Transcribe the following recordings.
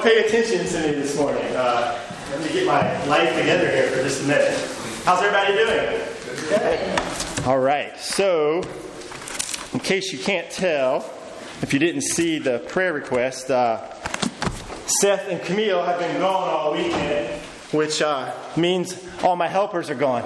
Don't pay attention to me this morning. Let me get my life together here for just a minute. How's everybody doing? Good. All right. So, in case you can't tell, if you didn't see the prayer request, Seth and Camille have been gone all weekend, which means all my helpers are gone.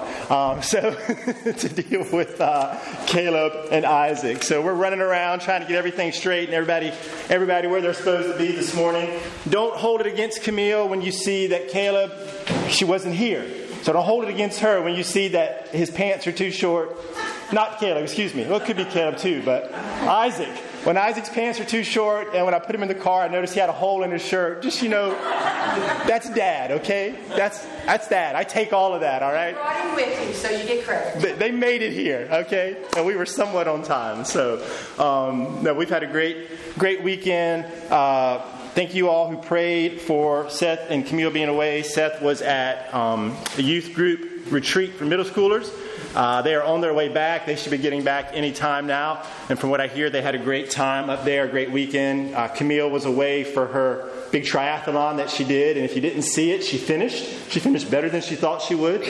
To deal with Caleb and Isaac. So we're running around trying to get everything straight and everybody where they're supposed to be this morning. Don't hold it against Camille when you see that Caleb, she wasn't here. So don't hold it against her when you see that his pants are too short. Not Caleb, excuse me. Well, it could be Caleb too, but Isaac. When Isaac's pants are too short and when I put him in the car, I noticed he had a hole in his shirt. Just, that's Dad, okay? That's Dad. I take all of that, all right? I brought him with you, so you get credit. They made it here, okay? And we were somewhat on time. So, we've had a great weekend. Thank you all who prayed for Seth and Camille being away. Seth was at a youth group retreat for middle schoolers. They are on their way back. They should be getting back any time now. And from what I hear, they had a great time up there, a great weekend. Camille was away for her big triathlon that she did. And if you didn't see it, she finished. She finished better than she thought she would.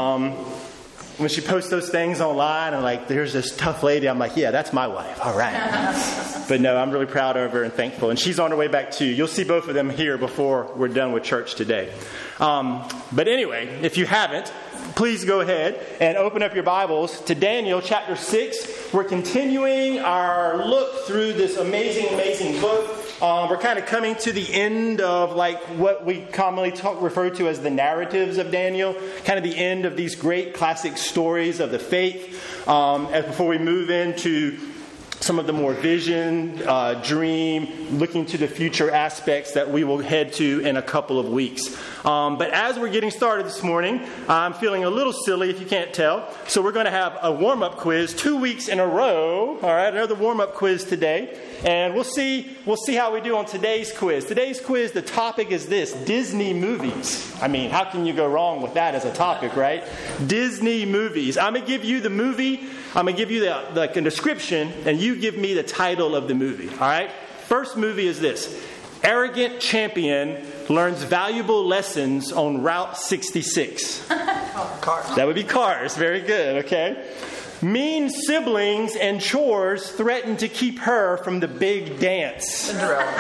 When she posts those things online and there's this tough lady, I'm like, yeah, that's my wife. All right. But no, I'm really proud of her and thankful. And she's on her way back too. You'll see both of them here before we're done with church today. But anyway, if you haven't, please go ahead and open up your Bibles to Daniel chapter 6. We're continuing our look through this amazing book. We're kind of coming to the end of what we commonly refer to as the narratives of Daniel, kind of the end of these great classic stories of the faith. As before we move into some of the more vision, dream, looking to the future aspects that we will head to in a couple of weeks. But as we're getting started this morning, I'm feeling a little silly if you can't tell. So we're going to have a warm-up quiz 2 weeks in a row. All right, another warm-up quiz today. And we'll see how we do on today's quiz. Today's quiz, the topic is this: Disney movies. I mean, how can you go wrong with that as a topic, right? Disney movies. I'm going to give you the movie. I'm going to give you the description, and you give me the title of the movie. All right? First movie is this: Arrogant champion learns valuable lessons on Route 66. Cars. That would be Cars. Very good. Okay. Mean siblings and chores threaten to keep her from the big dance.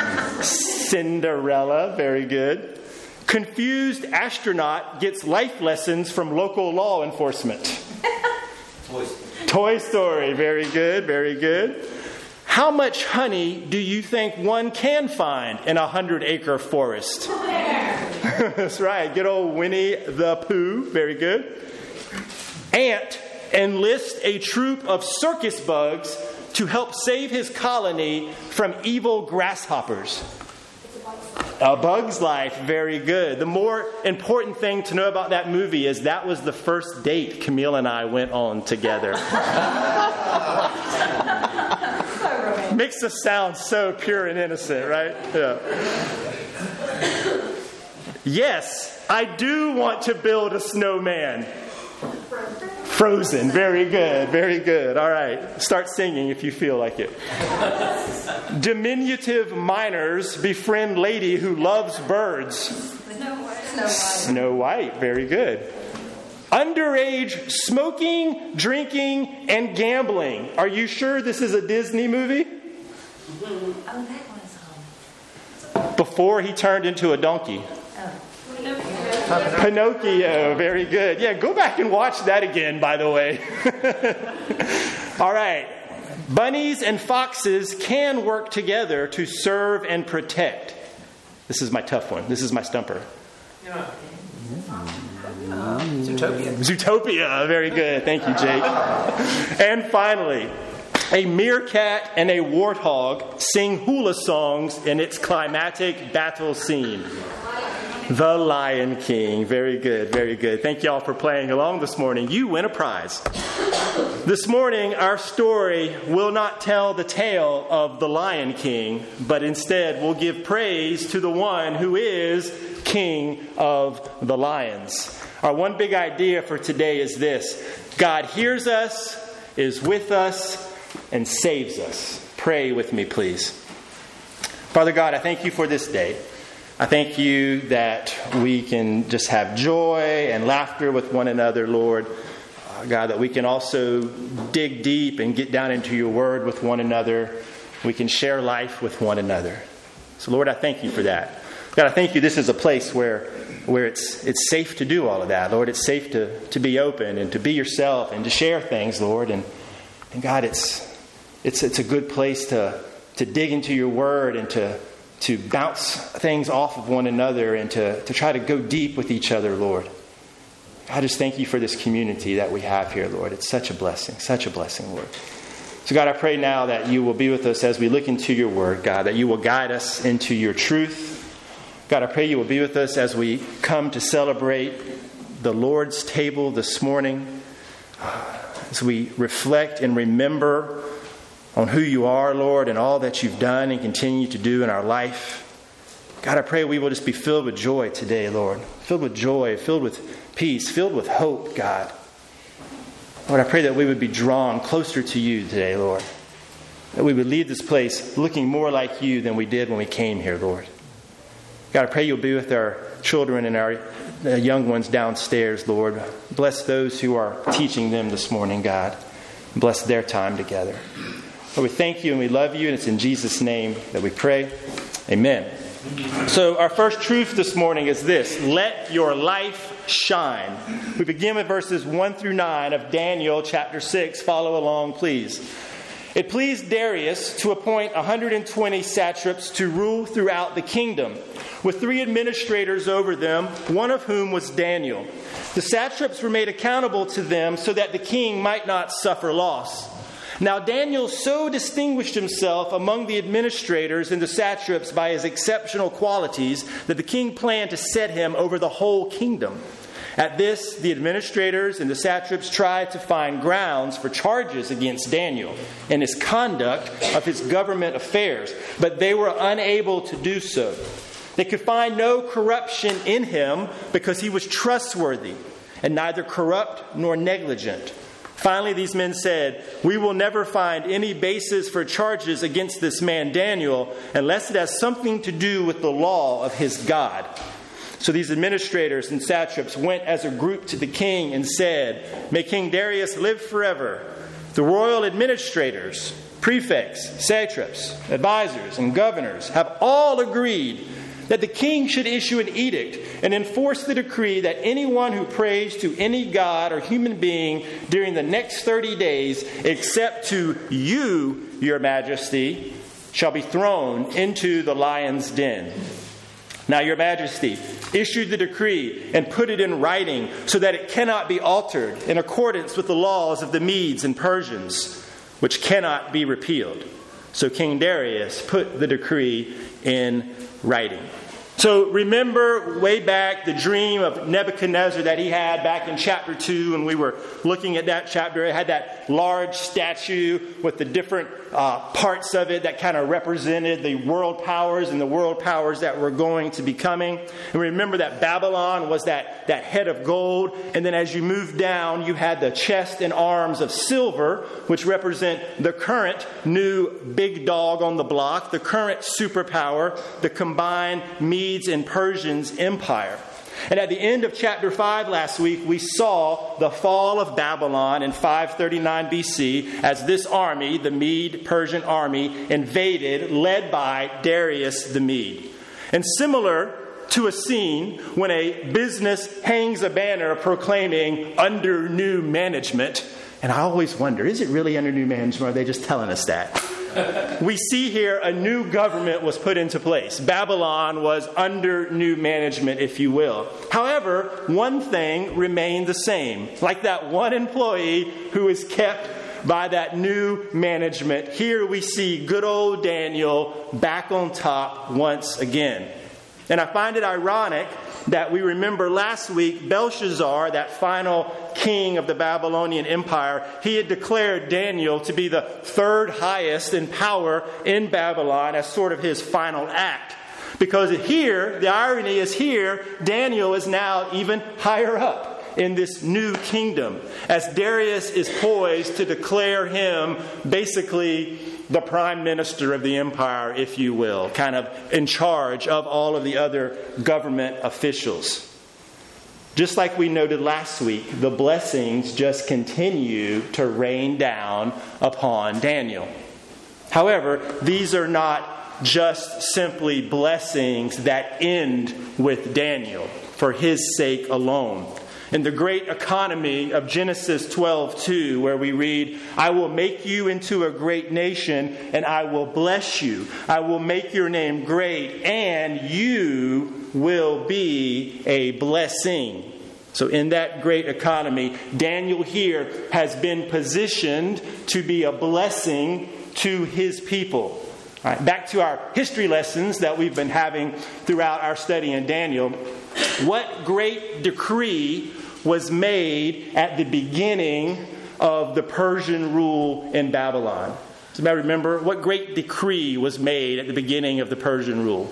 Cinderella. Very good. Confused astronaut gets life lessons from local law enforcement. Toy Story. Very good. Very good. How much honey do you think one can find in a 100-acre forest? That's right. Good old Winnie the Pooh. Very good. Ant enlists a troop of circus bugs to help save his colony from evil grasshoppers. A Bug's Life. Very good. The more important thing to know about that movie is that was the first date Camille and I went on together. Makes us sound so pure and innocent, right? Yeah. Yes, I do want to build a snowman. Frozen. Very good. Very good. All right. Start singing if you feel like it. Diminutive miners befriend lady who loves birds. Snow White. Very good. Underage smoking, drinking, and gambling. Are you sure this is a Disney movie? Oh, that one's Before he turned into a donkey. Pinocchio. Very good. Yeah, go back and watch that again, by the way. All right. Bunnies and foxes can work together to serve and protect. This is my tough one. This is my stumper. Zootopia. Very good. Thank you, Jake. And finally, a meerkat and a warthog sing hula songs in its climactic battle scene. The Lion King. Very good, very good. Thank you all for playing along this morning. You win a prize. This morning, our story will not tell the tale of the Lion King, but instead will give praise to the one who is King of the Lions. Our one big idea for today is this: God hears us, is with us, and saves us. Pray with me, please. Father God, I thank you for this day. I thank you that we can just have joy and laughter with one another, Lord. God, that we can also dig deep and get down into your word with one another. We can share life with one another. So, Lord, I thank you for that. God, I thank you this is a place where it's safe to do all of that. Lord, it's safe to be open and to be yourself and to share things, Lord. And God, it's a good place to dig into your word and to bounce things off of one another and to try to go deep with each other, Lord. I just thank you for this community that we have here, Lord. It's such a blessing, Lord. So God, I pray now that you will be with us as we look into your word, God, that you will guide us into your truth. God, I pray you will be with us as we come to celebrate the Lord's table this morning, as we reflect and remember on who you are, Lord, and all that you've done and continue to do in our life. God, I pray we will just be filled with joy today, Lord. Filled with joy, filled with peace, filled with hope, God. Lord, I pray that we would be drawn closer to you today, Lord. That we would leave this place looking more like you than we did when we came here, Lord. God, I pray you'll be with our children and our young ones downstairs, Lord. Bless those who are teaching them this morning, God. Bless their time together. Lord, we thank you and we love you, and it's in Jesus' name that we pray. Amen. So our first truth this morning is this: let your life shine. We begin with verses 1 through 9 of Daniel chapter 6. Follow along, please. It pleased Darius to appoint 120 satraps to rule throughout the kingdom, with 3 administrators over them, one of whom was Daniel. The satraps were made accountable to them so that the king might not suffer loss. Now Daniel so distinguished himself among the administrators and the satraps by his exceptional qualities that the king planned to set him over the whole kingdom. At this, the administrators and the satraps tried to find grounds for charges against Daniel and his conduct of his government affairs, but they were unable to do so. They could find no corruption in him because he was trustworthy and neither corrupt nor negligent. Finally, these men said, "We will never find any basis for charges against this man Daniel unless it has something to do with the law of his God." So these administrators and satraps went as a group to the king and said, "May King Darius live forever. The royal administrators, prefects, satraps, advisors, and governors have all agreed that the king should issue an edict and enforce the decree that anyone who prays to any god or human being during the next 30 days, except to you, your majesty, shall be thrown into the lion's den. Now, your majesty, issue the decree and put it in writing so that it cannot be altered in accordance with the laws of the Medes and Persians, which cannot be repealed." So King Darius put the decree in writing. So remember way back the dream of Nebuchadnezzar that he had back in chapter 2 when we were looking at that chapter. It had that large statue with the different parts of it that kind of represented the world powers and the world powers that were going to be coming. And remember that Babylon was that head of gold. And then as you move down, you had the chest and arms of silver, which represent the current new big dog on the block, the current superpower, the combined Medes and Persians empire. And at the end of chapter 5 last week, we saw the fall of Babylon in 539 BC as this army, the Mede-Persian army, invaded, led by Darius the Mede. And similar to a scene when a business hangs a banner proclaiming under new management, and I always wonder, is it really under new management or are they just telling us that? We see here a new government was put into place. Babylon was under new management, if you will. However, one thing remained the same. Like that one employee who is kept by that new management. Here we see good old Daniel back on top once again. And I find it ironic that we remember last week Belshazzar, that final king of the Babylonian Empire, he had declared Daniel to be the third highest in power in Babylon as sort of his final act. Because here, the irony is here, Daniel is now even higher up in this new kingdom, as Darius is poised to declare him basically the prime minister of the empire, if you will, kind of in charge of all of the other government officials. Just like we noted last week, the blessings just continue to rain down upon Daniel. However, these are not just simply blessings that end with Daniel for his sake alone. In the great economy of Genesis 12:2, where we read, "I will make you into a great nation, and I will bless you. I will make your name great, and you will be a blessing." So in that great economy, Daniel here has been positioned to be a blessing to his people. All right, back to our history lessons that we've been having throughout our study in Daniel. What great decree was made at the beginning of the Persian rule in Babylon? Does anybody remember what great decree was made at the beginning of the Persian rule?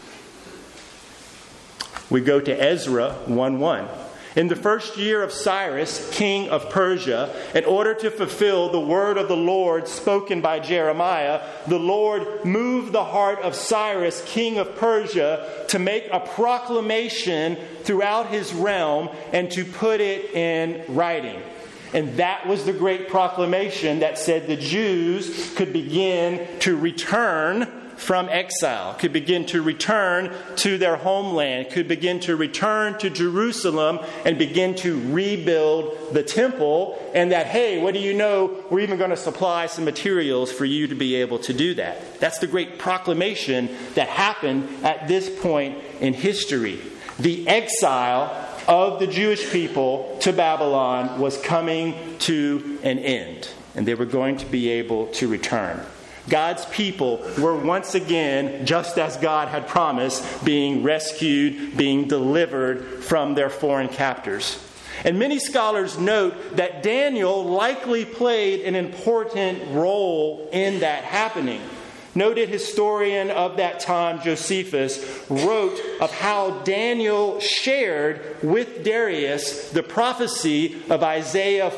We go to Ezra 1:1. In the first year of Cyrus, king of Persia, in order to fulfill the word of the Lord spoken by Jeremiah, the Lord moved the heart of Cyrus, king of Persia, to make a proclamation throughout his realm and to put it in writing. And that was the great proclamation that said the Jews could begin to return from exile, could begin to return to their homeland, could begin to return to Jerusalem and begin to rebuild the temple. And that, hey, what do you know? We're even going to supply some materials for you to be able to do that. That's the great proclamation that happened at this point in history. The exile of the Jewish people to Babylon was coming to an end, and they were going to be able to return. God's people were once again, just as God had promised, being rescued, being delivered from their foreign captors. And many scholars note that Daniel likely played an important role in that happening. Noted historian of that time, Josephus, wrote of how Daniel shared with Darius the prophecy of Isaiah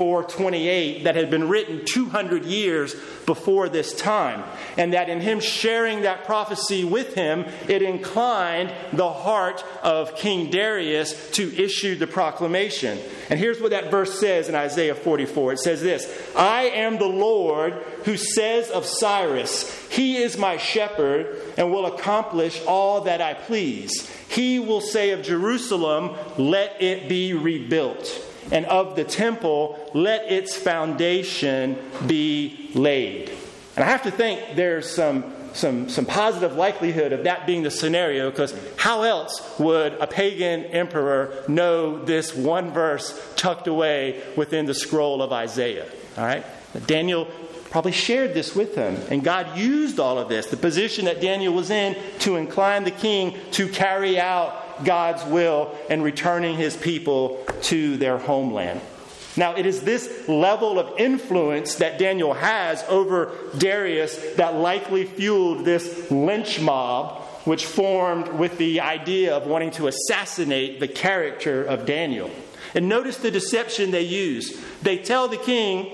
44:28 that had been written 200 years before this time. And that in him sharing that prophecy with him, it inclined the heart of King Darius to issue the proclamation. And here's what that verse says in Isaiah 44. It says this, "I am the Lord who says of Cyrus, he is my shepherd and will accomplish all that I please. He will say of Jerusalem, let it be rebuilt. And of the temple, let its foundation be laid." And I have to think there's some positive likelihood of that being the scenario, because how else would a pagan emperor know this one verse tucked away within the scroll of Isaiah? All right? Daniel probably shared this with him, and God used all of this, the position that Daniel was in, to incline the king to carry out God's will and returning his people to their homeland. Now, it is this level of influence that Daniel has over Darius that likely fueled this lynch mob, which formed with the idea of wanting to assassinate the character of Daniel. And notice the deception they use. They tell the king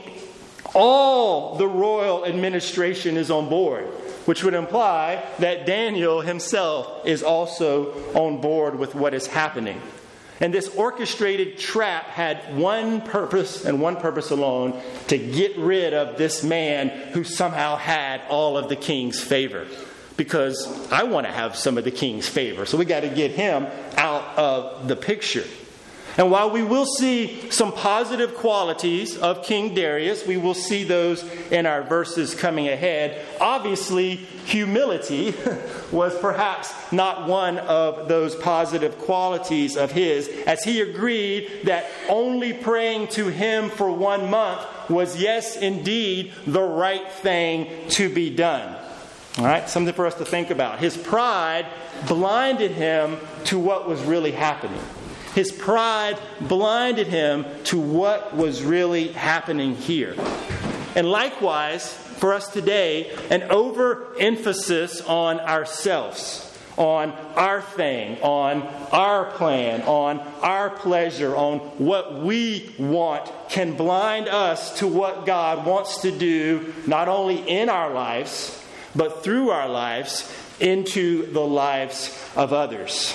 all the royal administration is on board, which would imply that Daniel himself is also on board with what is happening. And this orchestrated trap had one purpose and one purpose alone: to get rid of this man who somehow had all of the king's favor. Because I want to have some of the king's favor, so we got to get him out of the picture. And while we will see some positive qualities of King Darius, we will see those in our verses coming ahead. Obviously, humility was perhaps not one of those positive qualities of his, as he agreed that only praying to him for 1 month was, yes, indeed, the right thing to be done. All right, something for us to think about. His pride blinded him to what was really happening. His pride blinded him to what was really happening here. And likewise, for us today, an overemphasis on ourselves, on our thing, on our plan, on our pleasure, on what we want can blind us to what God wants to do, not only in our lives, but through our lives into the lives of others.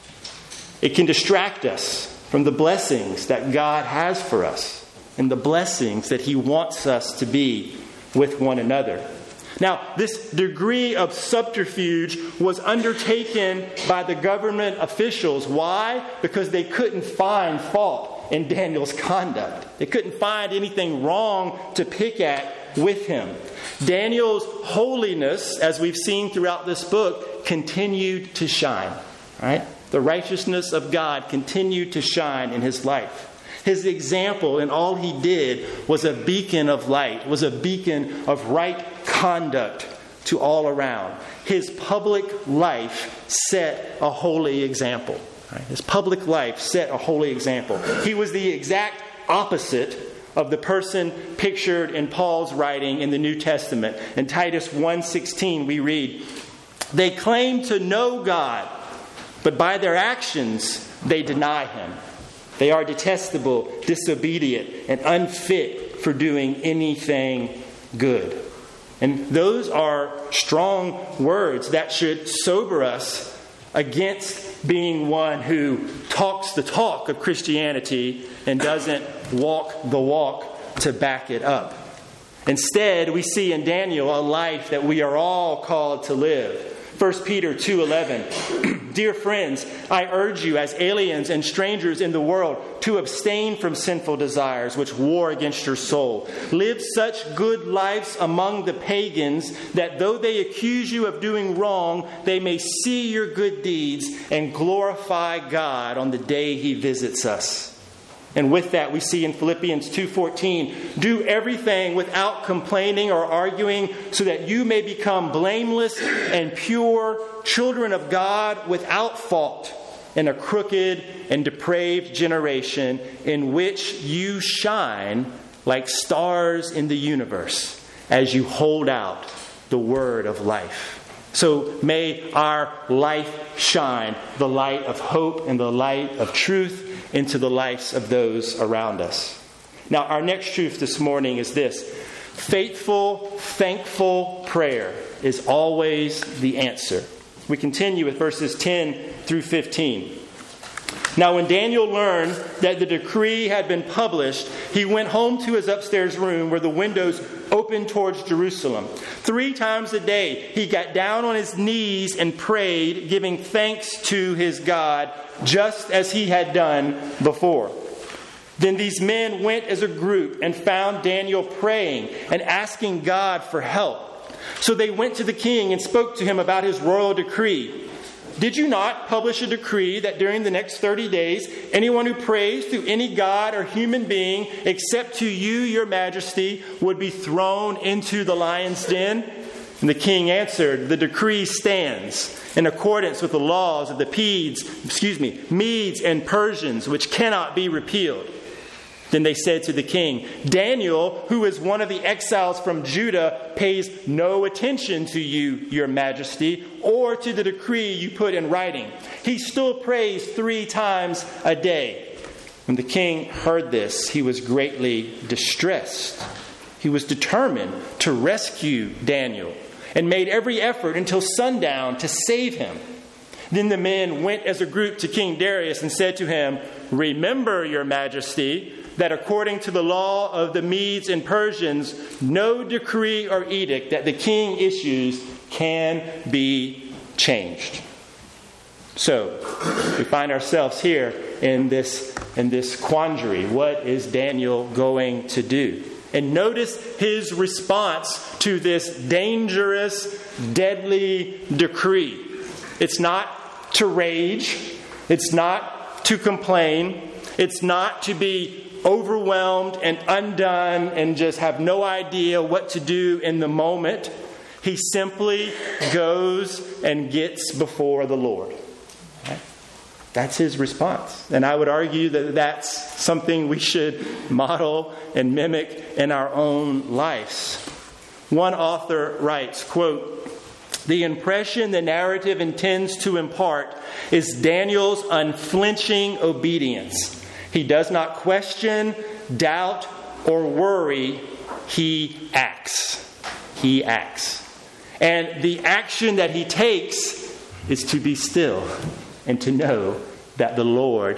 It can distract us from the blessings that God has for us and the blessings that He wants us to be with one another. Now, this degree of subterfuge was undertaken by the government officials. Why? Because they couldn't find fault in Daniel's conduct. They couldn't find anything wrong to pick at with him. Daniel's holiness, as we've seen throughout this book, continued to shine. Right? The righteousness of God continued to shine in his life. His example in all he did was a beacon of light, was a beacon of right conduct to all around. His public life set a holy example. Right? His public life set a holy example. He was the exact opposite of the person pictured in Paul's writing in the New Testament. In Titus 1:16 we read, "They claim to know God, but by their actions they deny Him. They are detestable, disobedient, and unfit for doing anything good." And those are strong words that should sober us against being one who talks the talk of Christianity and doesn't walk the walk to back it up. Instead, we see in Daniel a life that we are all called to live. 1 Peter 2:11, "Dear friends, I urge you as aliens and strangers in the world to abstain from sinful desires which war against your soul. Live such good lives among the pagans that though they accuse you of doing wrong, they may see your good deeds and glorify God on the day He visits us." And with that, we see in Philippians 2:14, "Do everything without complaining or arguing, so that you may become blameless and pure, children of God without fault, in a crooked and depraved generation, in which you shine like stars in the universe, as you hold out the word of life." So may our life shine, the light of hope and the light of truth, into the lives of those around us. Now, our next truth this morning is this: faithful, thankful prayer is always the answer. We continue with verses 10 through 15. "Now, when Daniel learned that the decree had been published, he went home to his upstairs room where the windows opened towards Jerusalem. 3 times a day he got down on his knees and prayed, giving thanks to his God, just as he had done before. Then these men went as a group and found Daniel praying and asking God for help. So they went to the king and spoke to him about his royal decree. 'Did you not publish a decree that during the next 30 days, anyone who prays to any god or human being except to you, your majesty, would be thrown into the lion's den?' And the king answered, 'The decree stands in accordance with the laws of the Medes and Persians, which cannot be repealed.' Then they said to the king, 'Daniel, who is one of the exiles from Judah, pays no attention to you, your majesty, or to the decree you put in writing. He still prays 3 times a day.' When the king heard this, he was greatly distressed. He was determined to rescue Daniel and made every effort until sundown to save him. Then the men went as a group to King Darius and said to him, 'Remember, your majesty, that according to the law of the Medes and Persians, no decree or edict that the king issues can be changed.'" So we find ourselves here in this quandary. What is Daniel going to do? And notice his response to this dangerous, deadly decree. It's not to rage. It's not to complain. It's not to be overwhelmed and undone and just have no idea what to do in the moment. He simply goes and gets before the Lord. Right? That's his response. And I would argue that that's something we should model and mimic in our own lives. One author writes, quote, The impression the narrative intends to impart is Daniel's unflinching obedience. He does not question, doubt, or worry. He acts. He acts. And the action that he takes is to be still and to know that the Lord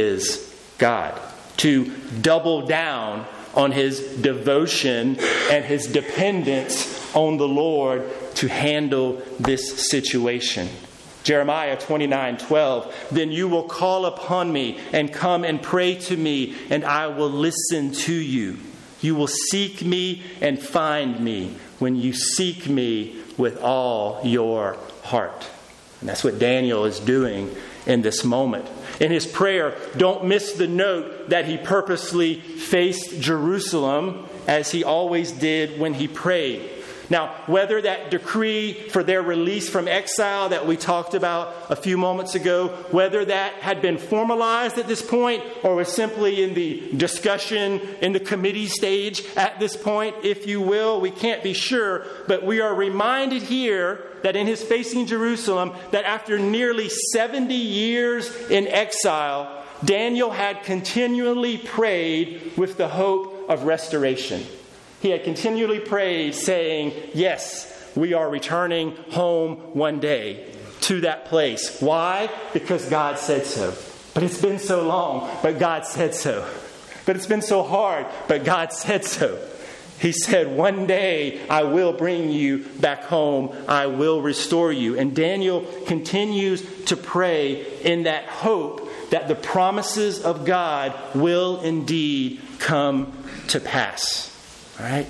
is God. To double down on his devotion and his dependence on the Lord to handle this situation. Jeremiah 29:12, then you will call upon me and come and pray to me, and I will listen to you. You will seek me and find me when you seek me with all your heart. And that's what Daniel is doing in this moment. In his prayer, don't miss the note that he purposely faced Jerusalem as he always did when he prayed. Now, whether that decree for their release from exile that we talked about a few moments ago, whether that had been formalized at this point or was simply in the discussion in the committee stage at this point, if you will, we can't be sure. But we are reminded here that in his facing Jerusalem, that after nearly 70 years in exile, Daniel had continually prayed with the hope of restoration. He had continually prayed saying, yes, we are returning home one day to that place. Why? Because God said so. But it's been so long, but God said so. But it's been so hard, but God said so. He said, one day I will bring you back home. I will restore you. And Daniel continues to pray in that hope that the promises of God will indeed come to pass. All right?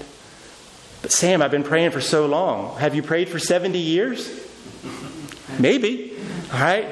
But Sam, I've been praying for so long. Have you prayed for 70 years? Maybe. All right?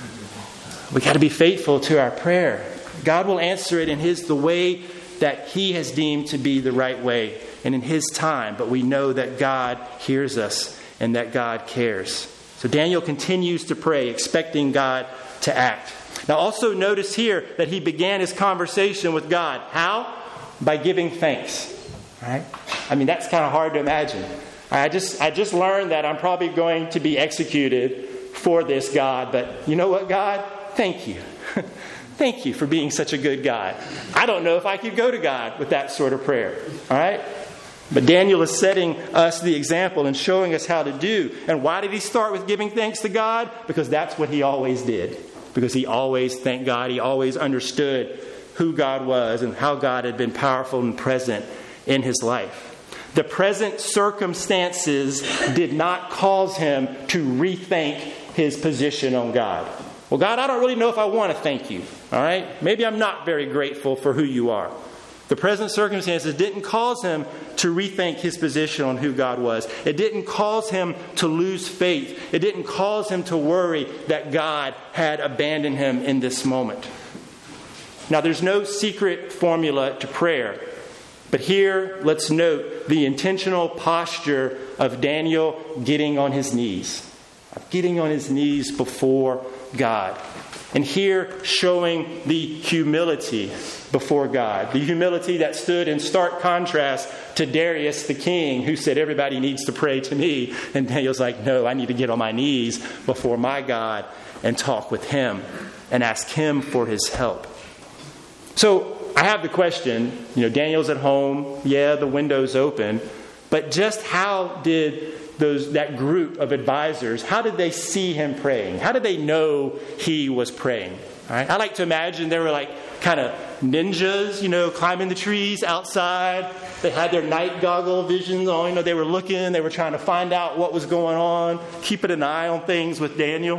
We got to be faithful to our prayer. God will answer it in the way that he has deemed to be the right way and in his time. But we know that God hears us and that God cares. So Daniel continues to pray, expecting God to act. Now also notice here that he began his conversation with God. How? By giving thanks. Right? I mean, that's kind of hard to imagine. I just learned that I'm probably going to be executed for this, God. But you know what, God? Thank you. Thank you for being such a good God. I don't know if I could go to God with that sort of prayer. All right? But Daniel is setting us the example and showing us how to do. And why did he start with giving thanks to God? Because that's what he always did. Because he always thanked God. He always understood who God was and how God had been powerful and present in his life. The present circumstances did not cause him to rethink his position on God. Well, God, I don't really know if I want to thank you. All right? Maybe I'm not very grateful for who you are. The present circumstances didn't cause him to rethink his position on who God was. It didn't cause him to lose faith. It didn't cause him to worry that God had abandoned him in this moment. Now, there's no secret formula to prayer. But here, let's note the intentional posture of Daniel getting on his knees. Getting on his knees before God. And here, showing the humility before God. The humility that stood in stark contrast to Darius the king, who said, everybody needs to pray to me. And Daniel's like, no, I need to get on my knees before my God and talk with him and ask him for his help. So, I have the question, Daniel's at home. Yeah, the window's open. But just how did that group of advisors, how did they see him praying? How did they know he was praying? All right? I like to imagine they were like kind of ninjas, climbing the trees outside. They had their night goggle visions on. They were looking. They were trying to find out what was going on, keeping an eye on things with Daniel.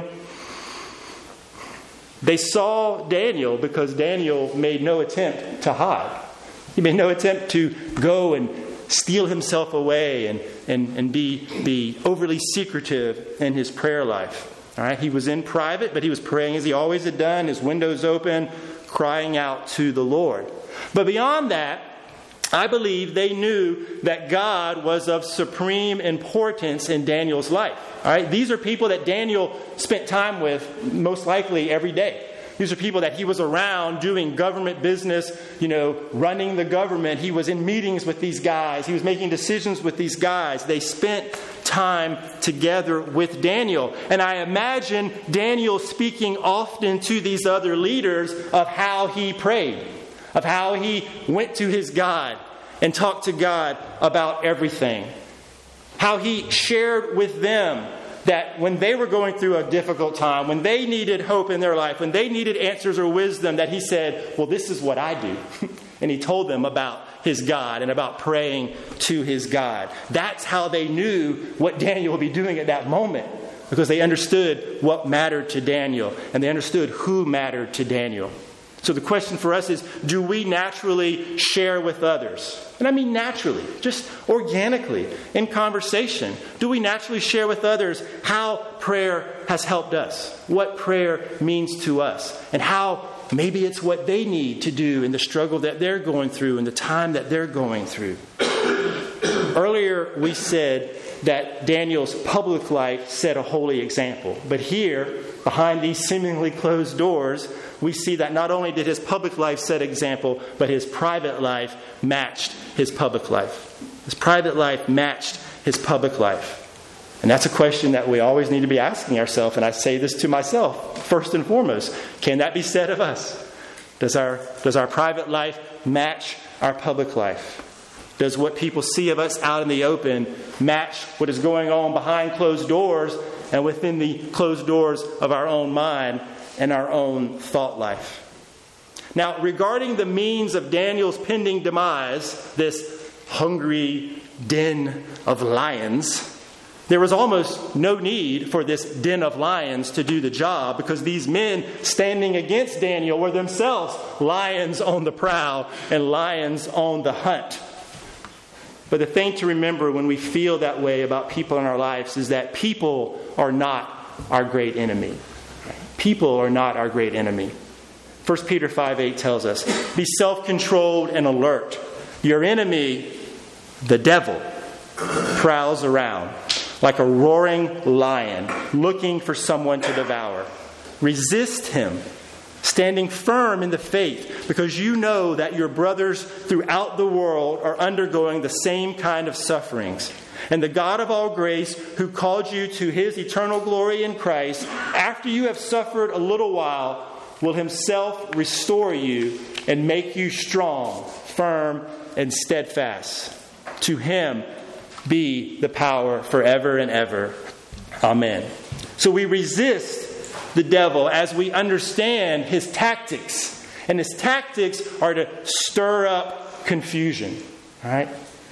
They saw Daniel because Daniel made no attempt to hide. He made no attempt to go and steal himself away and be overly secretive in his prayer life. All right? He was in private, but he was praying as he always had done, his windows open, crying out to the Lord. But beyond that, I believe they knew that God was of supreme importance in Daniel's life. All right? These are people that Daniel spent time with most likely every day. These are people that he was around doing government business, running the government. He was in meetings with these guys. He was making decisions with these guys. They spent time together with Daniel. And I imagine Daniel speaking often to these other leaders of how he prayed, of how he went to his God and talked to God about everything. How he shared with them that when they were going through a difficult time, when they needed hope in their life, when they needed answers or wisdom, that he said, well, this is what I do. And he told them about his God and about praying to his God. That's how they knew what Daniel would be doing at that moment, because they understood what mattered to Daniel and they understood who mattered to Daniel. So the question for us is, do we naturally share with others? And I mean naturally, just organically, in conversation. Do we naturally share with others how prayer has helped us? What prayer means to us? And how maybe it's what they need to do in the struggle that they're going through and the time that they're going through. Earlier we said that Daniel's public life set a holy example. But here, behind these seemingly closed doors, we see that not only did his public life set an example, but his private life matched his public life. His private life matched his public life. And that's a question that we always need to be asking ourselves. And I say this to myself, first and foremost. Can that be said of us? Does our private life match our public life? Does what people see of us out in the open match what is going on behind closed doors and within the closed doors of our own mind and our own thought life? Now, regarding the means of Daniel's pending demise, this hungry den of lions, there was almost no need for this den of lions to do the job, because these men standing against Daniel were themselves lions on the prowl and lions on the hunt. But the thing to remember when we feel that way about people in our lives is that people are not our great enemy. People are not our great enemy. 1 Peter 5:8 tells us, be self-controlled and alert. Your enemy, the devil, prowls around like a roaring lion looking for someone to devour. Resist him, standing firm in the faith, because you know that your brothers throughout the world are undergoing the same kind of sufferings. And the God of all grace, who called you to his eternal glory in Christ, after you have suffered a little while, will himself restore you and make you strong, firm, and steadfast. To him be the power forever and ever. Amen. So we resist the devil as we understand his tactics. And his tactics are to stir up confusion. All right?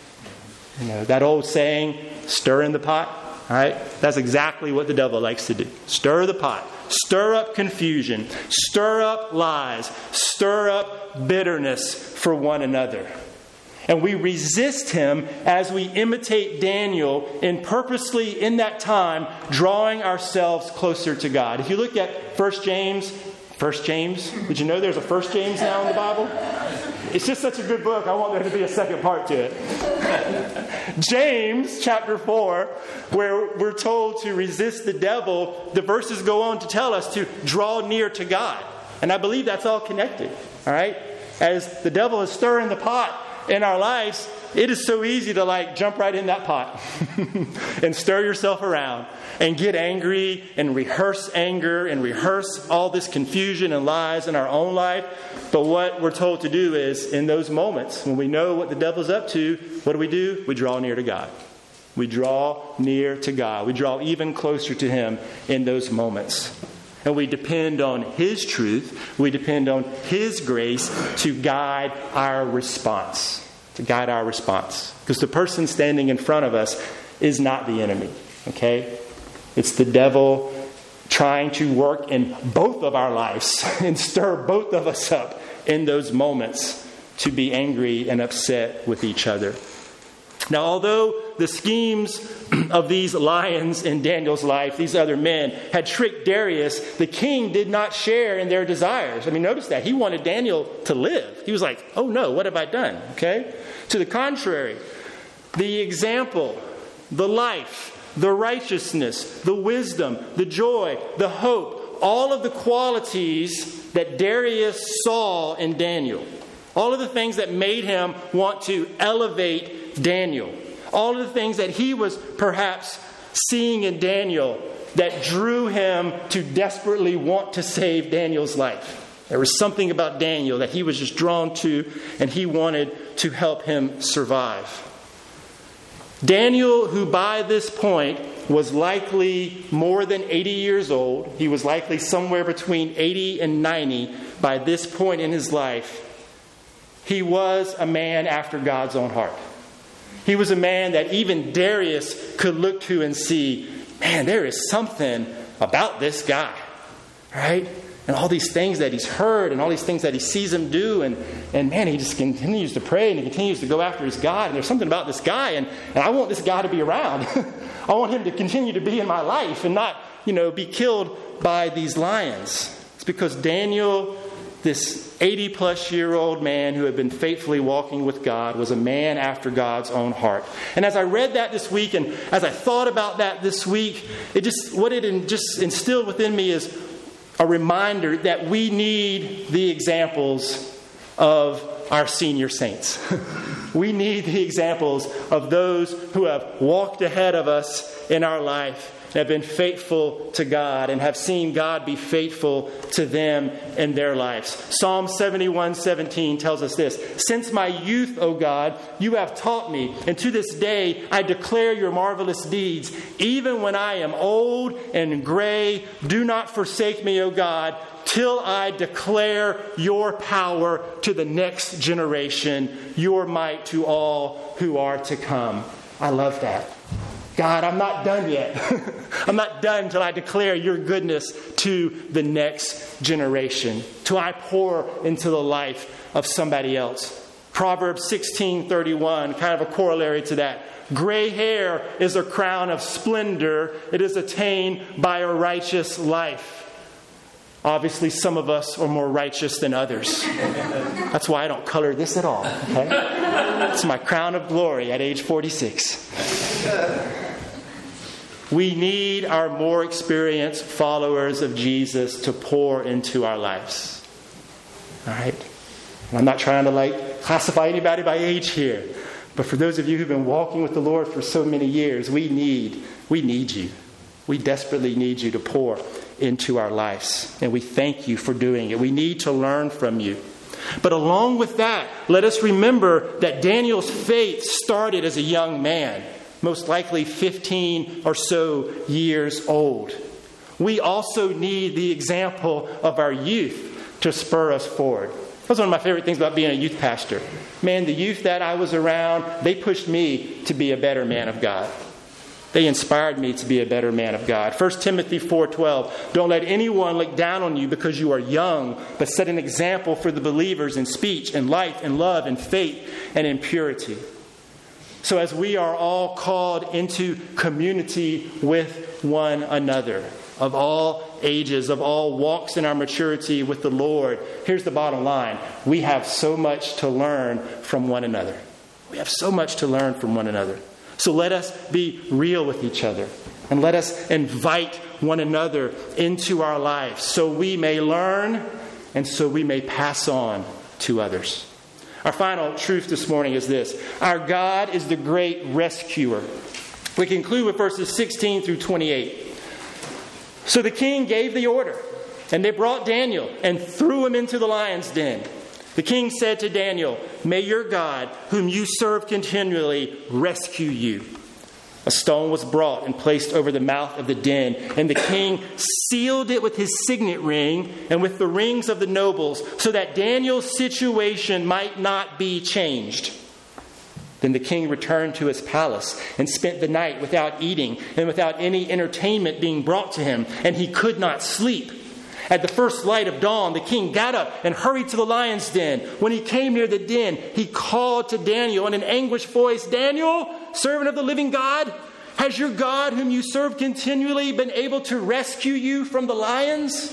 That old saying, stir in the pot. All right? That's exactly what the devil likes to do. Stir the pot. Stir up confusion. Stir up lies. Stir up bitterness for one another. And we resist him as we imitate Daniel in purposely, in that time, drawing ourselves closer to God. If you look at 1 James, did you know there's a 1 James now in the Bible? It's just such a good book, I want there to be a second part to it. James chapter 4, where we're told to resist the devil, the verses go on to tell us to draw near to God. And I believe that's all connected. All right? As the devil is stirring the pot in our lives, it is so easy to jump right in that pot and stir yourself around and get angry and rehearse anger and rehearse all this confusion and lies in our own life. But what we're told to do is, in those moments when we know what the devil's up to, what do? We draw near to God. We draw near to God. We draw even closer to him in those moments. And we depend on his truth. We depend on his grace to guide our response. Because the person standing in front of us is not the enemy. Okay? It's the devil trying to work in both of our lives and stir both of us up in those moments to be angry and upset with each other. Now, although the schemes of these lions in Daniel's life, these other men, had tricked Darius, the king did not share in their desires. I mean, notice that. He wanted Daniel to live. He was like, oh no, what have I done? Okay? To the contrary, the example, the life, the righteousness, the wisdom, the joy, the hope, all of the qualities that Darius saw in Daniel. All of the things that made him want to elevate Daniel. All of the things that he was perhaps seeing in Daniel that drew him to desperately want to save Daniel's life. There was something about Daniel that he was just drawn to, and he wanted to help him survive. Daniel, who by this point was likely more than 80 years old, he was likely somewhere between 80 and 90 by this point in his life, he was a man after God's own heart. He was a man that even Darius could look to and see, man, there is something about this guy, right? And all these things that he's heard and all these things that he sees him do. And man, he just continues to pray and he continues to go after his God. And there's something about this guy. And I want this guy to be around. I want him to continue to be in my life and not, be killed by these lions. It's because Daniel, this 80-plus-year-old man who had been faithfully walking with God, was a man after God's own heart. And as I read that this week and as I thought about that this week, what it instilled within me is a reminder that we need the examples of our senior saints. We need the examples of those who have walked ahead of us in our life, and have been faithful to God and have seen God be faithful to them in their lives. Psalm 71:17 tells us this: "Since my youth, O God, you have taught me, and to this day I declare your marvelous deeds. Even when I am old and gray, do not forsake me, O God, till I declare your power to the next generation, your might to all who are to come." I love that. God, I'm not done yet. I'm not done until I declare your goodness to the next generation, till I pour into the life of somebody else. Proverbs 16:31, kind of a corollary to that. "Gray hair is a crown of splendor. It is attained by a righteous life." Obviously, some of us are more righteous than others. That's why I don't color this at all. Okay? It's my crown of glory at age 46. We need our more experienced followers of Jesus to pour into our lives. All right? And I'm not trying to classify anybody by age here. But for those of you who've been walking with the Lord for so many years, we need you. We desperately need you to pour into our lives. And we thank you for doing it. We need to learn from you. But along with that, let us remember that Daniel's faith started as a young man, most likely 15 or so years old. We also need the example of our youth to spur us forward. That's one of my favorite things about being a youth pastor. Man, the youth that I was around, they pushed me to be a better man of God. They inspired me to be a better man of God. 1 Timothy 4:12, "Don't let anyone look down on you because you are young, but set an example for the believers in speech and life and love and faith and in purity." So as we are all called into community with one another, of all ages, of all walks in our maturity with the Lord, here's the bottom line. We have so much to learn from one another. We have so much to learn from one another. So let us be real with each other. And let us invite one another into our lives so we may learn and so we may pass on to others. Our final truth this morning is this: our God is the great rescuer. We conclude with verses 16 through 28. "So the king gave the order, and they brought Daniel and threw him into the lion's den. The king said to Daniel, 'May your God, whom you serve continually, rescue you.' A stone was brought and placed over the mouth of the den, and the king sealed it with his signet ring and with the rings of the nobles, so that Daniel's situation might not be changed. Then the king returned to his palace and spent the night without eating and without any entertainment being brought to him, and he could not sleep. At the first light of dawn, the king got up and hurried to the lion's den. When he came near the den, he called to Daniel in an anguished voice, 'Daniel, servant of the living God, has your God, whom you serve continually, been able to rescue you from the lions?'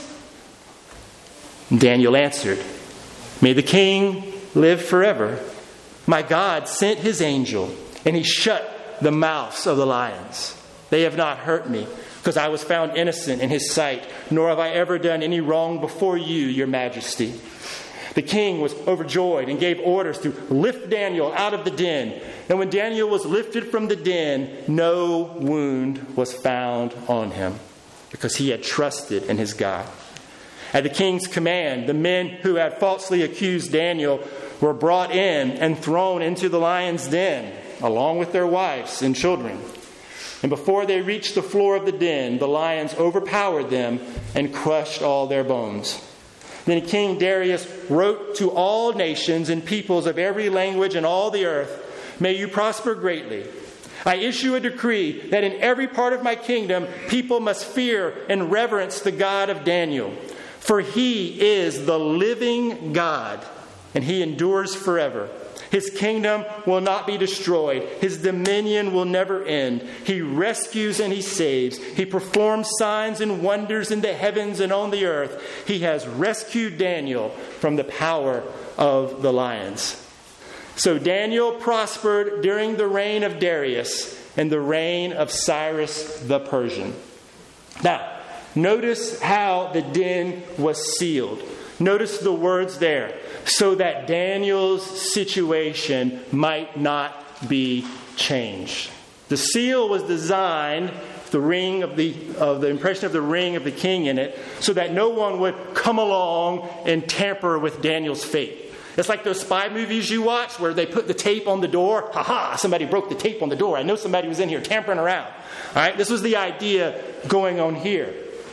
Daniel answered, 'May the king live forever. My God sent his angel, and he shut the mouths of the lions. They have not hurt me, because I was found innocent in his sight, nor have I ever done any wrong before you, your majesty." The king was overjoyed and gave orders to lift Daniel out of the den. And when Daniel was lifted from the den, no wound was found on him, because he had trusted in his God. At the king's command, the men who had falsely accused Daniel were brought in and thrown into the lion's den, along with their wives and children. And before they reached the floor of the den, the lions overpowered them and crushed all their bones. Then King Darius wrote to all nations and peoples of every language in all the earth, "May you prosper greatly. I issue a decree that in every part of my kingdom, people must fear and reverence the God of Daniel. For he is the living God, and he endures forever. His kingdom will not be destroyed. His dominion will never end. He rescues and he saves. He performs signs and wonders in the heavens and on the earth. He has rescued Daniel from the power of the lions." So Daniel prospered during the reign of Darius and the reign of Cyrus the Persian. Now, notice how the den was sealed. Notice the words there, "so that Daniel's situation might not be changed." The seal was designed, the ring of the impression of the ring of the king in it, so that no one would come along and tamper with Daniel's fate. It's like those spy movies you watch where they put the tape on the door. Ha! Somebody broke the tape on the door. I know somebody was in here tampering around. All right, this was the idea going on here.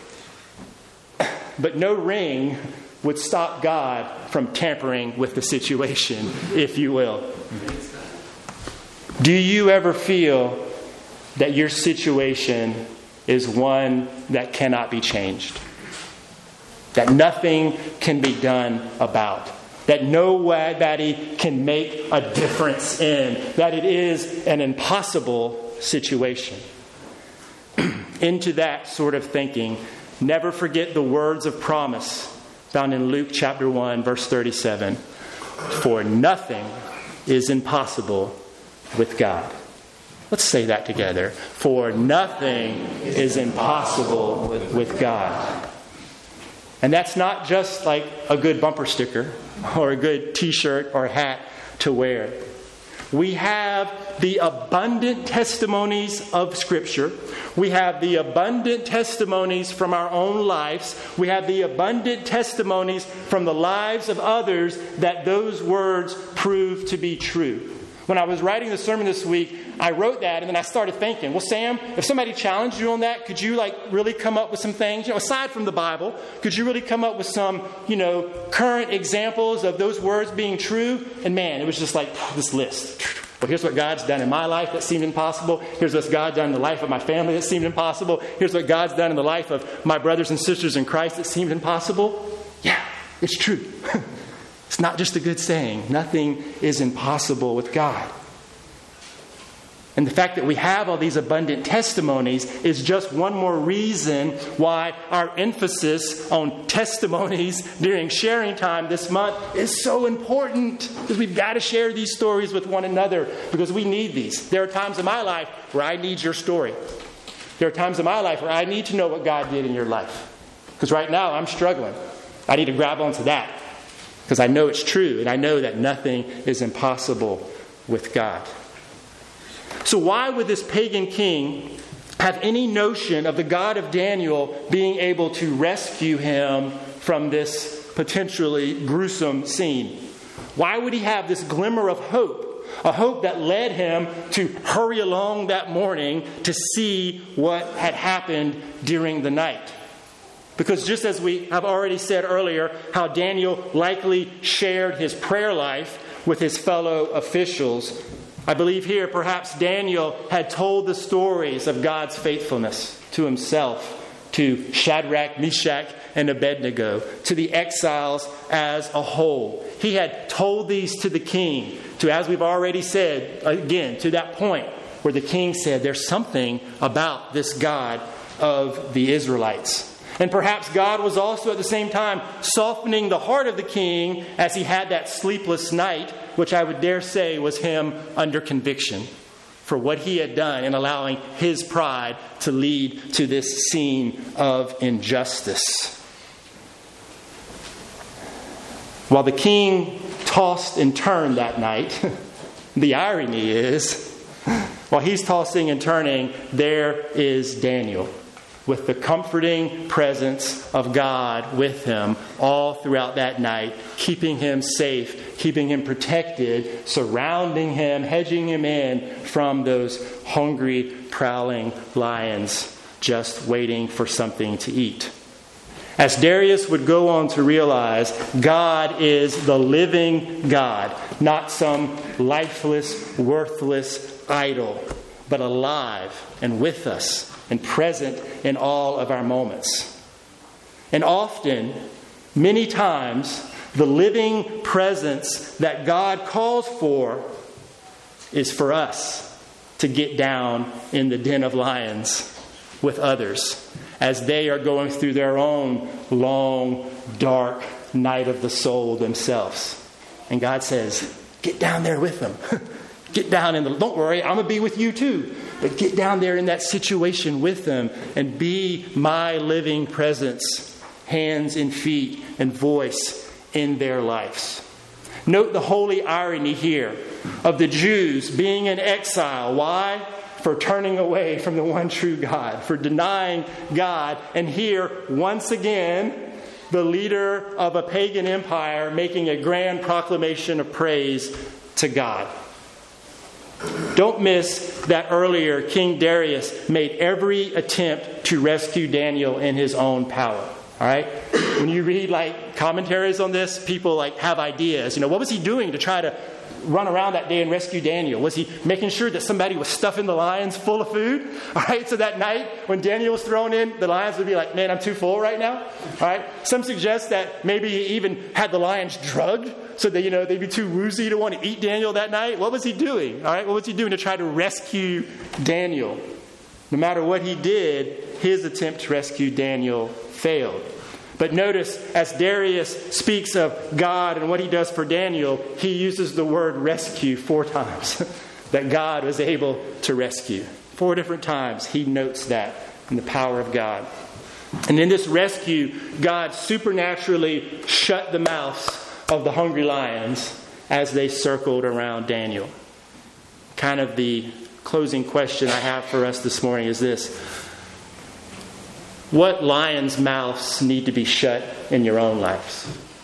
But no ring would stop God from tampering with the situation, if you will. Do you ever feel that your situation is one that cannot be changed? That nothing can be done about? That nobody can make a difference in? That it is an impossible situation? Into that sort of thinking, never forget the words of promise found in Luke chapter 1, verse 37. "For nothing is impossible with God." Let's say that together. For nothing is impossible with God. And that's not just like a good bumper sticker or a good t-shirt or hat to wear. We have the abundant testimonies of Scripture. We have the abundant testimonies from our own lives. We have the abundant testimonies from the lives of others that those words prove to be true. When I was writing the sermon this week, I wrote that and then I started thinking, well, Sam, if somebody challenged you on that, could you really come up with some things, aside from the Bible, could you really come up with some, current examples of those words being true? And man, it was just like this list. Well, here's what God's done in my life that seemed impossible. Here's what God's done in the life of my family that seemed impossible. Here's what God's done in the life of my brothers and sisters in Christ that seemed impossible. Yeah, it's true. It's not just a good saying. Nothing is impossible with God. And the fact that we have all these abundant testimonies is just one more reason why our emphasis on testimonies during sharing time this month is so important. Because we've got to share these stories with one another because we need these. There are times in my life where I need your story. There are times in my life where I need to know what God did in your life. Because right now I'm struggling. I need to grab onto that. Because I know it's true and I know that nothing is impossible with God. So why would this pagan king have any notion of the God of Daniel being able to rescue him from this potentially gruesome scene? Why would he have this glimmer of hope? A hope that led him to hurry along that morning to see what had happened during the night. Because just as we have already said earlier, how Daniel likely shared his prayer life with his fellow officials, I believe here perhaps Daniel had told the stories of God's faithfulness to himself, to Shadrach, Meshach, and Abednego, to the exiles as a whole. He had told these to the king, to, as we've already said, again, to that point where the king said, there's something about this God of the Israelites. And perhaps God was also at the same time softening the heart of the king as he had that sleepless night, which I would dare say was him under conviction. for what he had done in allowing his pride to lead to this scene of injustice. While the king tossed and turned that night, the irony is, while he's tossing and turning, there is Daniel with the comforting presence of God with him all throughout that night, keeping him safe, keeping him protected, surrounding him, hedging him in from those hungry, prowling lions just waiting for something to eat. As Darius would go on to realize, God is the living God, not some lifeless, worthless idol, but alive and with us and present in all of our moments. And often, many times, the living presence that God calls for is for us to get down in the den of lions with others as they are going through their own long, dark night of the soul themselves. And God says, get down there with them. Get down in the... Don't worry, I'm going to be with you too. But get down there in that situation with them and be my living presence, hands and feet and voice in their lives. Note the holy irony here of the Jews being in exile. Why? For turning away from the one true God, for denying God. And here, once again, the leader of a pagan empire making a grand proclamation of praise to God. Don't miss that earlier King Darius made every attempt to rescue Daniel in his own power. All right? When you read commentaries on this, people have ideas. What was he doing to try to run around that day and rescue Daniel? Was he making sure that somebody was stuffing the lions full of food? All right, so that night when Daniel was thrown in, the lions would be like, man, I'm too full right now. All right, some suggest that maybe he even had the lions drugged so that, they'd be too woozy to want to eat Daniel that night. What was he doing? All right, what was he doing to try to rescue Daniel? No matter what he did, his attempt to rescue Daniel failed. But notice, as Darius speaks of God and what he does for Daniel, he uses the word rescue 4 times. That God was able to rescue. 4 different times he notes that in the power of God. And in this rescue, God supernaturally shut the mouths of the hungry lions as they circled around Daniel. Kind of the closing question I have for us this morning is this. What lions' mouths need to be shut in your own lives?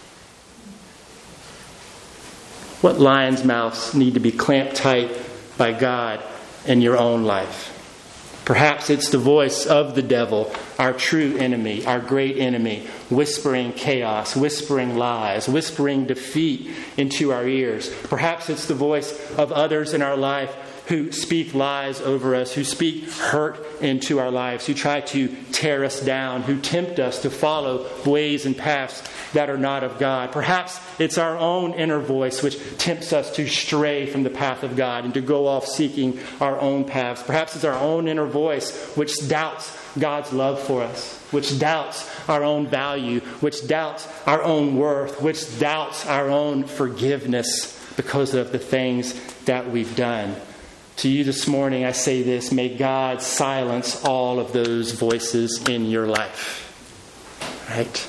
What lions' mouths need to be clamped tight by God in your own life? Perhaps it's the voice of the devil, our true enemy, our great enemy, whispering chaos, whispering lies, whispering defeat into our ears. Perhaps it's the voice of others in our life who speak lies over us, who speak hurt into our lives, who try to tear us down, who tempt us to follow ways and paths that are not of God. Perhaps it's our own inner voice which tempts us to stray from the path of God and to go off seeking our own paths. Perhaps it's our own inner voice which doubts God's love for us, which doubts our own value, which doubts our own worth, which doubts our own forgiveness because of the things that we've done. To you this morning, I say this, may God silence all of those voices in your life. Right?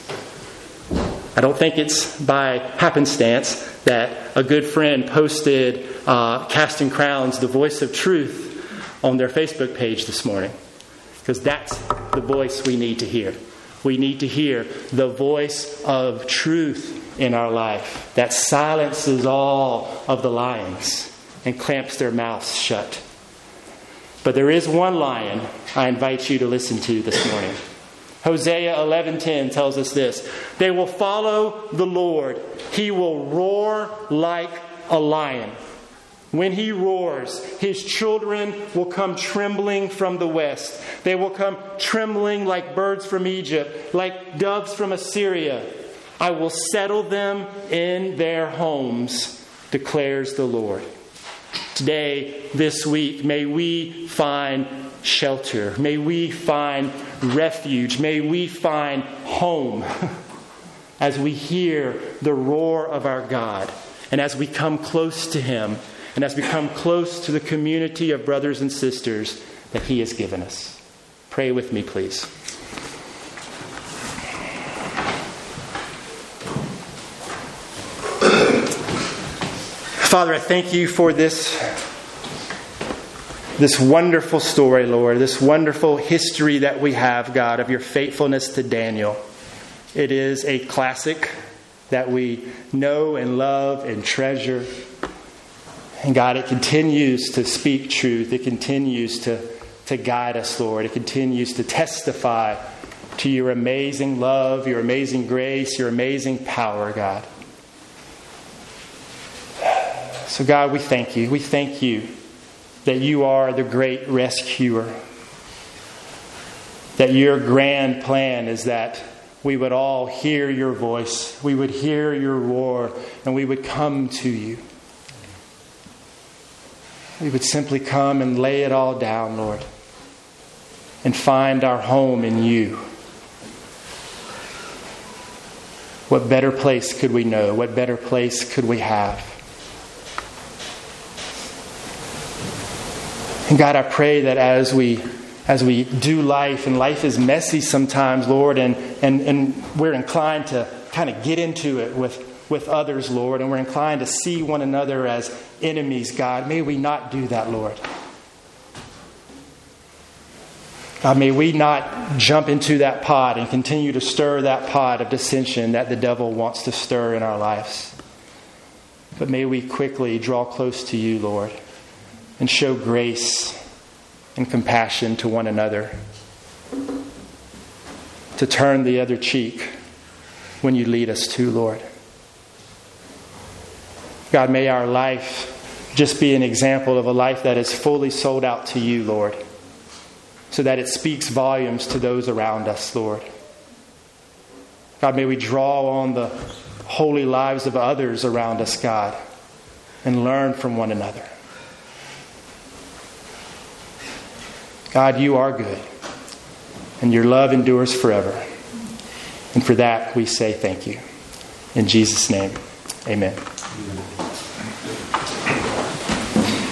I don't think it's by happenstance that a good friend posted Casting Crowns, the voice of truth, on their Facebook page this morning. Because that's the voice we need to hear. We need to hear the voice of truth in our life that silences all of the lions and clamps their mouths shut. But there is one lion I invite you to listen to this morning. Hosea 11:10 tells us this. They will follow the Lord. He will roar like a lion. When he roars, his children will come trembling from the west. They will come trembling like birds from Egypt, like doves from Assyria. I will settle them in their homes, declares the Lord. Today, this week, may we find shelter. May we find refuge. May we find home as we hear the roar of our God and as we come close to Him and as we come close to the community of brothers and sisters that He has given us. Pray with me, please. Father, I thank you for this wonderful story, Lord, this wonderful history that we have, God, of your faithfulness to Daniel. It is a classic that we know and love and treasure. And God, it continues to speak truth. It continues to guide us, Lord. It continues to testify to your amazing love, your amazing grace, your amazing power, God. So God, we thank you. We thank you that you are the great rescuer. That your grand plan is that we would all hear your voice. We would hear your roar, and we would come to you. We would simply come and lay it all down, Lord, and find our home in you. What better place could we know? What better place could we have? And God, I pray that as we do life, and life is messy sometimes, Lord, and we're inclined to kind of get into it with others, Lord, and we're inclined to see one another as enemies, God. May we not do that, Lord. God, may we not jump into that pot and continue to stir that pot of dissension that the devil wants to stir in our lives. But may we quickly draw close to you, Lord, and show grace and compassion to one another. To turn the other cheek when you lead us to, Lord. God, may our life just be an example of a life that is fully sold out to you, Lord, so that it speaks volumes to those around us, Lord. God, may we draw on the holy lives of others around us, God, and learn from one another. God, you are good, and your love endures forever. And for that, we say thank you. In Jesus' name, amen.